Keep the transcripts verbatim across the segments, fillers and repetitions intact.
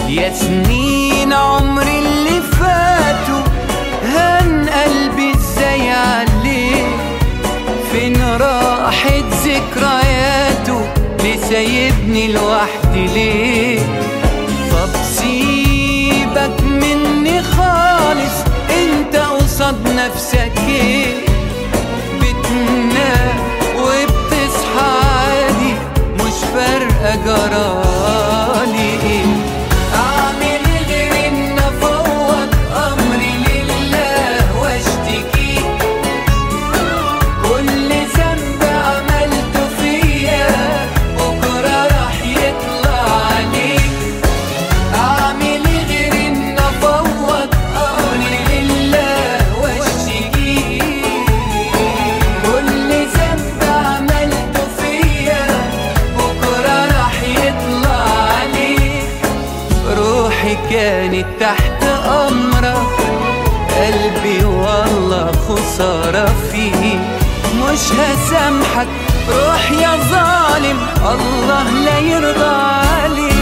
يا سنين عمري اللي فاتوا هان قلبي ازاي عليه، فين راحت ذكرياته ليه سايبني لوحدي ليه؟ طب سيبك مني خالص انت قصاد نفسك ايه؟ بتنام وبتصحى عادي مش فارقة جرالي ايه؟ اعمل غير ان افوض امري لله واشتكي كل ذنب عملته فيا بكرة راح يطلع عليك. اعمل غير ان افوض امري لله واشتكي كل ذنب عملته فيا بكرة راح يطلع عليك. روحي كانت تحت امرك قلبي والله خسارة فيك، مش هسامحك روح يا ظالم الله لا يرضى عليك.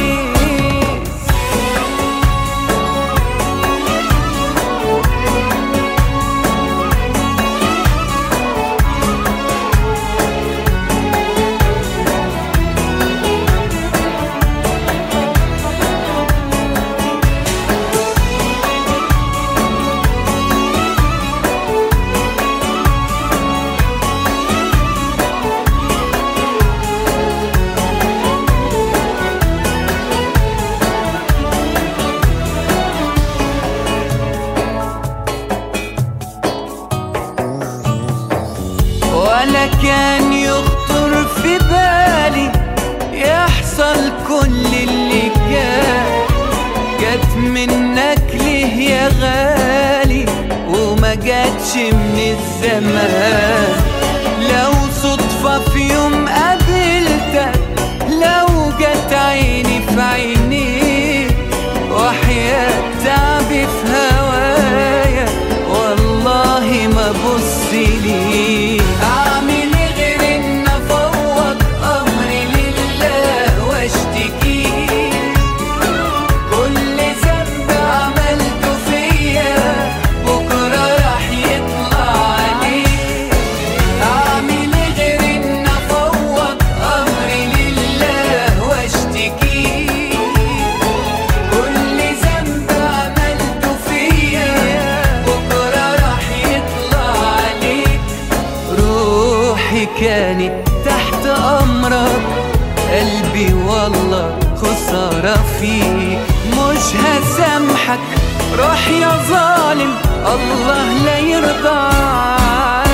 ولا كان يخطر في بالي يحصل كل اللي كان، جت منك ليه يا غالي وما جاتش من الزمان. لو صدفة في يوم قابلتك لو جت عيني في عينيك وحياة تعبي في هوايا والله ما بص ليك. اعمل غير ان افوض امري لله واشتكي كل ذنب عملته فيا بكرة راح يطلع عليك. اعمل غير ان افوض امري لله واشتكي كل ذنب عملته فيا بكرة راح يطلع عليك. روحي كانت تحت امرك قلبي والله خسارة فيك، مش هسامحك روح يا ظالم الله لا يرضى عليك.